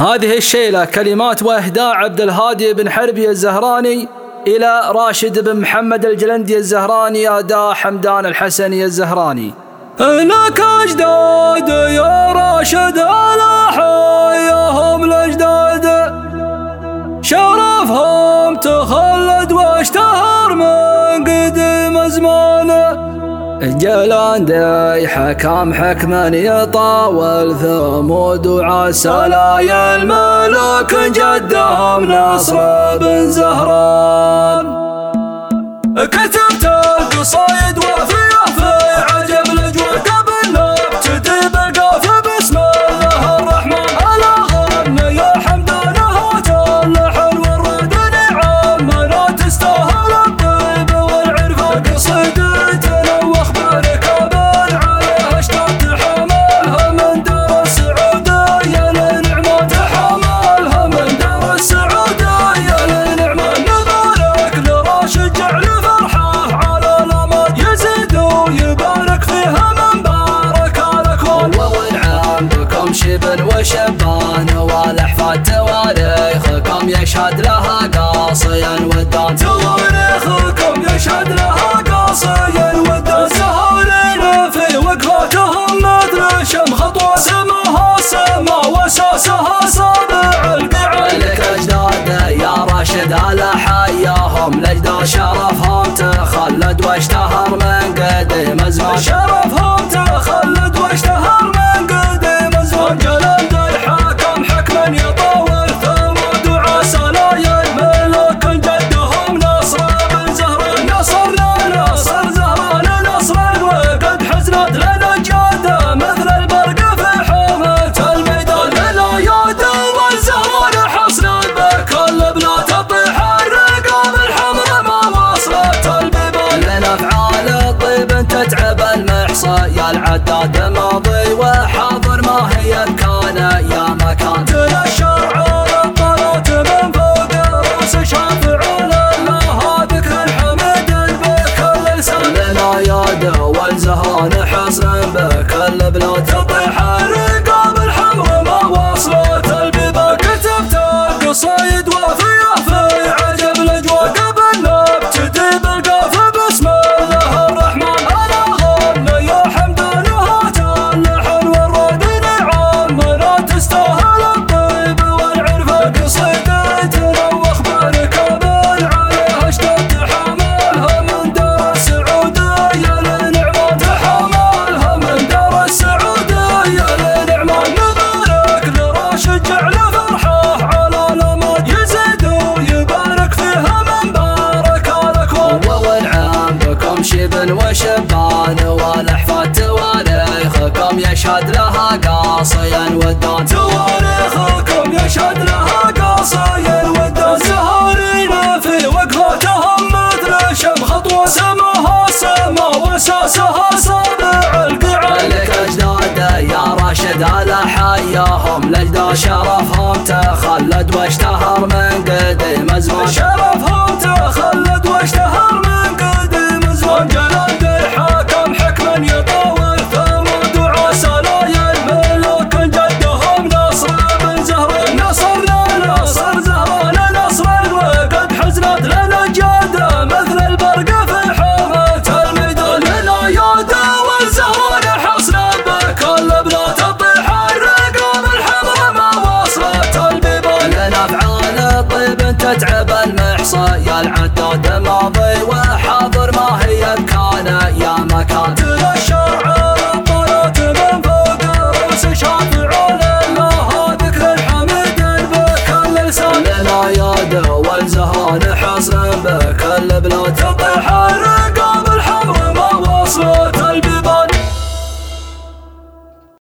هذه الشيلة كلمات وإهداء عبد الهادي بن حربي الزهراني إلى راشد بن محمد الجلندي الزهراني أداء حمدان الحسني الزهراني. لك أجداد يا راشد على حياهم الأجداد، شرفهم تخلد واشتهر من قديم زمانه. الجلندي حكم حكما يطاول ثمود وعسلاي الملوك جدهم نصر بن زهران. كتبت القصايد وفيه في عجب الأجواء قبل نبتدي بالقافية بسم الله الرحمن. ألا غنى يا حمدان هات اللحن والرد نعم لا تستاهل الطيب والعرف. قصيدتنا واخبارك بل عليها اشتاق تحملها من دار السعودية لنعمة. تحملها من دار السعودية لنعمة. نبارك لراشد جعل شبن وشبان والأحفاد تواريخكم يشهد لها قاصيا ودان. تواريخكم يشهد لها قاصيا ودان. سهرين في وقفاتهم مثل شم خطوة سماها سما وساسها سابع القعد. لك أجداد يا راشد على حياهم الأجداد شرفهم تخلد واشتهر من قديم زمان. شرفهم تخلد واشتهر من قديم زمان. جلندي حكم حكما يطاول ثمود وعسلاي الملوك جدهم نصر بن زهران. نصر زهران نصر وقد حزنت لنا الجادة مثل البرق في حومة الميدان. لنا يد والزهران حصنت بكل بلا تطيح الرقاب الحمر ما وصلت البيبان. لنا افعال الطيب تتعب المحصى يا العداد ماضي وحاضر ما هي بكان يا مكان. تنشر الطلات من فوق راس شافعون الله ذكر الحمد بكل لسان. لنا يد والزهران حصن بكل بلاد تطيح الرقاب الحمر ما وصلت البيبان. كتبت القصايد وفيه في عجب الأجواء قبل نبتدي بالقافية بسم الله الرحمن. ألا غنى يا حمدان هات اللحن والرد نعم لا تستاهل الطيب والعرف. قصيدتنا واخبارك بل عليها اشتاق تحملها من دار السعودية لنعمة. تحملها من دار السعودية لنعمة. نبارك لراشد جعل فرحه على الأمد يزيد ويبارك فيها من بارك لكم. والعام بكم شبن وشبان والأحفاد تواريخكم يشهد لها قاصيا ودان. تواريخكم يشهد لها قاصيا ودان. سهرين في وقفاتهم مثل شم خطوة سماها سما وساسها سابع القعد. لك أجداد يا راشد على حياهم الأجداد شرفهم تخلد واشتهر من قديم زمان. شرفهم تخلد واشتهر من قديم زمان. جلندي حكم حكما يطاول ثمود وعسلاي الملوك جدهم نصر بن زهران. نصر زهران نصر وقد حزنت لنا الجادة مثل البرق في حومة الميدان. لنا يد والزهران حصنت بكل بلا تطيح الرقاب الحمر ما وصلت البيبان. لنا افعال الطيب تتعب المحصى يا العداد ماضي وحاضر ما هي بكان يا مكان. تنشر الطلات من فوق راس شافعون الله ذكر الحمد بكل لسان. لنا يد والزهران حصن بكل بلاد. تطيح الرقاب الحمر ما وصلت